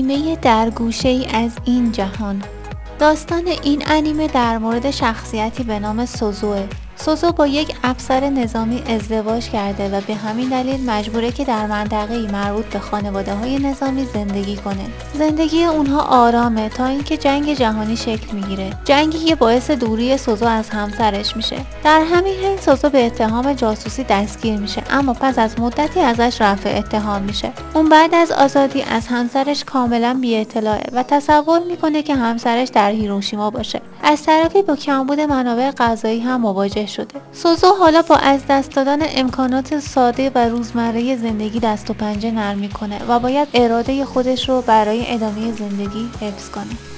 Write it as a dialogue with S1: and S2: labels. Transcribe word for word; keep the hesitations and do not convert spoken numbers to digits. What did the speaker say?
S1: انیمه در گوشه‌ای از این جهان. داستان این انیمه در مورد شخصیتی به نام سوزوه. سوزو با یک افسر نظامی ازدواج کرده و به همین دلیل مجبوره که در منطقه‌ای مربوط به خانواده‌های نظامی زندگی کنه. زندگی اونها آرامه تا اینکه جنگ جهانی شکل میگیره. جنگی که باعث دوری سوزو از همسرش میشه. در همین حین سوزو به اتهام جاسوسی دستگیر میشه، اما پس از مدتی ازش رفع اتهام میشه. اون بعد از آزادی از همسرش کاملا بی اطلاعه و تصور میکنه که همسرش در هیروشیما باشه. از طرفی با کمبود منابع غذایی هم مواجه شده. سوزو حالا با از دست دادن امکانات ساده و روزمره زندگی دست و پنجه نرم میکنه و باید اراده خودش رو برای ادامه زندگی حفظ کنه.